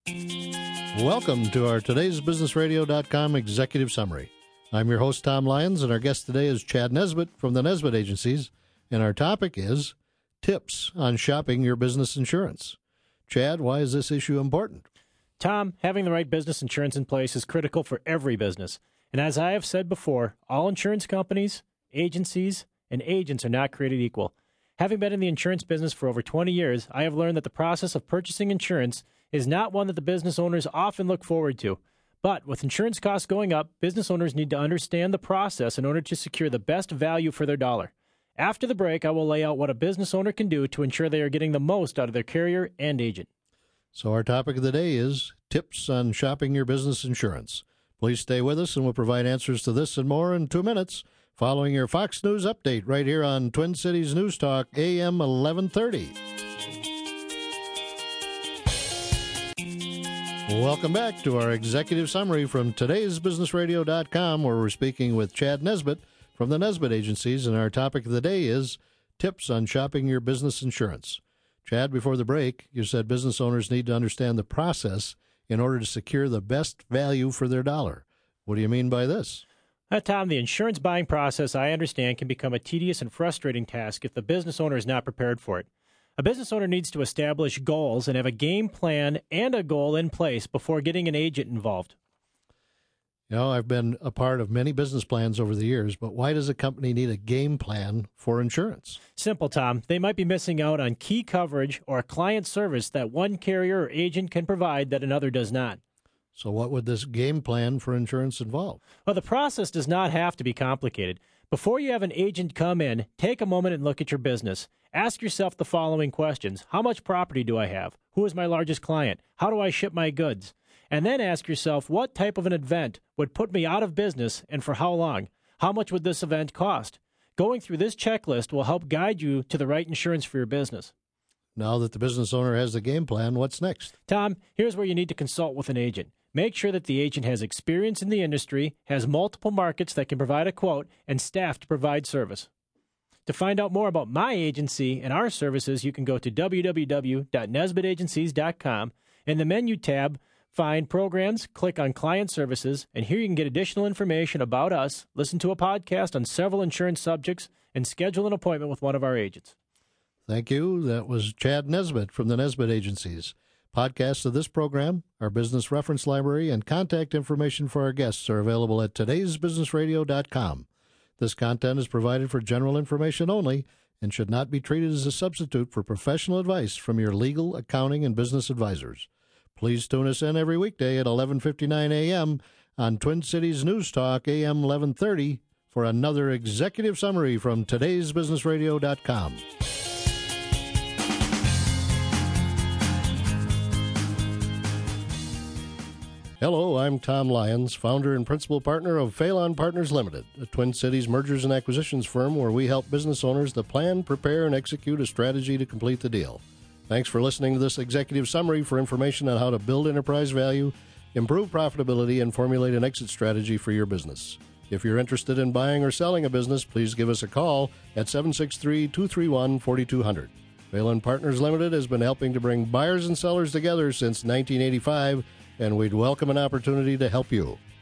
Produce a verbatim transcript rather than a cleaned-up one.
Welcome to our today's business radio dot com executive summary. I'm your host, Tom Lyons, and our guest today is Chad Nesbitt from the Nesbitt Agencies, and our topic is tips on shopping your business insurance. Chad, why is this issue important? Tom, having the right business insurance in place is critical for every business. And as I have said before, all insurance companies, agencies, and agents are not created equal. Having been in the insurance business for over twenty years, I have learned that the process of purchasing insurance is not one that the business owners often look forward to. But with insurance costs going up, business owners need to understand the process in order to secure the best value for their dollar. After the break, I will lay out what a business owner can do to ensure they are getting the most out of their carrier and agent. So our topic of the day is tips on shopping your business insurance. Please stay with us, and we'll provide answers to this and more in two minutes, following your Fox News update right here on Twin Cities News Talk, A M eleven thirty. Welcome back to our executive summary from today's business radio dot com, where we're speaking with Chad Nesbitt from the Nesbitt Agencies, and our topic of the day is tips on shopping your business insurance. Chad, before the break, you said business owners need to understand the process in order to secure the best value for their dollar. What do you mean by this? Uh, Tom, the insurance buying process, I understand, can become a tedious and frustrating task if the business owner is not prepared for it. A business owner needs to establish goals and have a game plan and a goal in place before getting an agent involved. You know, I've been a part of many business plans over the years, but why does a company need a game plan for insurance? Simple, Tom. They might be missing out on key coverage or a client service that one carrier or agent can provide that another does not. So what would this game plan for insurance involve? Well, the process does not have to be complicated. Before you have an agent come in, take a moment and look at your business. Ask yourself the following questions. How much property do I have? Who is my largest client? How do I ship my goods? And then ask yourself, what type of an event would put me out of business and for how long? How much would this event cost? Going through this checklist will help guide you to the right insurance for your business. Now that the business owner has the game plan, what's next? Tom, here's where you need to consult with an agent. Make sure that the agent has experience in the industry, has multiple markets that can provide a quote, and staff to provide service. To find out more about my agency and our services, you can go to w w w dot nesbitt agencies dot com. In the menu tab, find Programs, click on Client Services, and here you can get additional information about us, listen to a podcast on several insurance subjects, and schedule an appointment with one of our agents. Thank you. That was Chad Nesbitt from the Nesbitt Agencies. Podcasts of this program, our business reference library, and contact information for our guests are available at todays business radio dot com. This content is provided for general information only and should not be treated as a substitute for professional advice from your legal, accounting, and business advisors. Please tune us in every weekday at eleven fifty-nine a.m. on Twin Cities News Talk, A M eleven thirty, for another executive summary from todays business radio dot com. Hello, I'm Tom Lyons, founder and principal partner of Phelan Partners Limited, a Twin Cities mergers and acquisitions firm where we help business owners to plan, prepare, and execute a strategy to complete the deal. Thanks for listening to this executive summary. For information on how to build enterprise value, improve profitability, and formulate an exit strategy for your business. If you're interested in buying or selling a business, please give us a call at seven six three, two three one, four two zero zero. Phelan Partners Limited has been helping to bring buyers and sellers together since nineteen eighty-five, and we'd welcome an opportunity to help you.